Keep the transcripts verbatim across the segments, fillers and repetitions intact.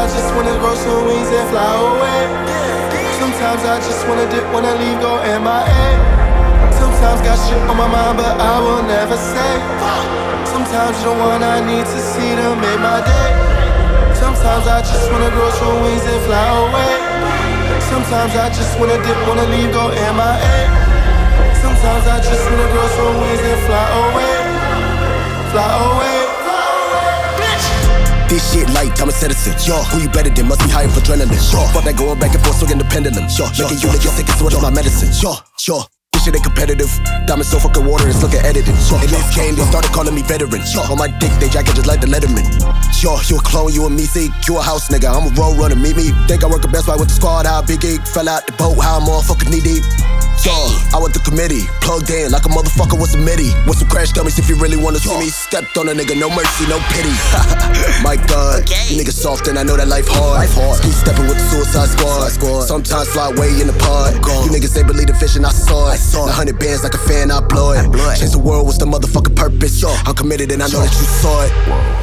just wanna grow some wings and fly away. Sometimes I just wanna dip, wanna leave, go M I A. Sometimes got shit on my mind, but I will never say. Sometimes you're the one I need to see to make my day. Sometimes I just wanna grow some wings and fly away. Sometimes I just wanna dip, wanna leave, go M I A. Sometimes I just wanna grow some wings and fly away. Fly away. This shit light, I'm a citizen. Yo, who you better than? Must be high for adrenaline. Yo, fuck that going back and forth, swinging the pendulum. Yo, making you niggas sick, it's what my medicine. Yo, yo. This shit ain't competitive. Diamonds so fucking water, it's looking edited. In this game, they started calling me veteran. On my dick, they jacket just like the Letterman. Yo, you a clone, you a me, see, you a house nigga. I'm a road runner, meet me. Think I work the best right with the squad, how big geek. Fell out the boat, how I'm all fucking knee deep. Yo, I went to committee, plugged in like a motherfucker with some MIDI. With some crash dummies if you really wanna see me. Stepped on a nigga, no mercy, no pity. My God, okay. You niggas soft and I know that life hard. Life hard. Keep stepping with the suicide squad. squad. Sometimes fly away in the pod. You niggas ain't believe the vision, I saw it. A hundred bands like a fan, I blow it. Change the world, what's the motherfucking purpose? Yo, I'm committed and I know that you saw it.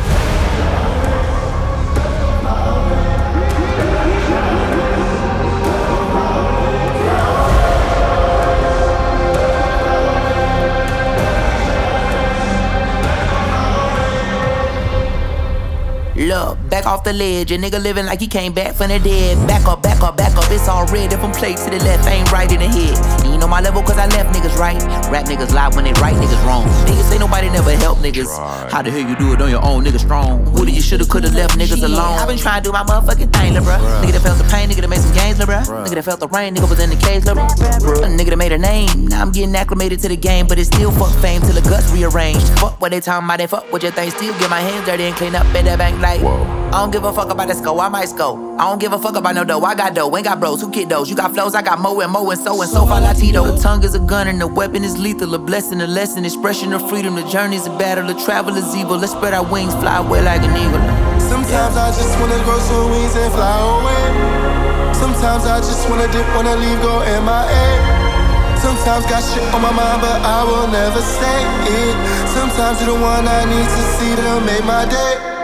Look, back off the ledge, a nigga living like he came back from the dead. Back up, back up, back up, it's all red. If I'm played to the left, ain't right in the head. And you know my level cause I left niggas right. Rap niggas lie when they right niggas wrong. Niggas say nobody never help niggas. How the hell you do it on your own, nigga strong? Who do you shoulda coulda left niggas alone? I been trying to do my motherfucking thing, lil' bruh. Nigga that felt the pain, nigga that made some gains, lil' bruh. Nigga that felt the rain, nigga was in the cage, lil' bruh. Nigga that made a name, now I'm getting acclimated to the game. But it's still fuck fame till the guts rearranged. Fuck what they talking about, they fuck with your thing. Still get my hands dirty and clean up in that bank like. I don't give a fuck about the score, I might score. I don't give a fuck about no dough, I got dough. Ain't got bros, who kid those? You got flows, I got mo and mo and so and so far Latino. The tongue is a gun and the weapon is lethal. A blessing, a lesson, expression of freedom. The journey's a battle, the travel is evil. Let's spread our wings, fly away like an eagle. Sometimes I just wanna grow some wings and fly away. Sometimes I just wanna dip, wanna leave, go M I A. Sometimes got shit on my mind, but I will never say it. Sometimes you're the one I need to see to make my day.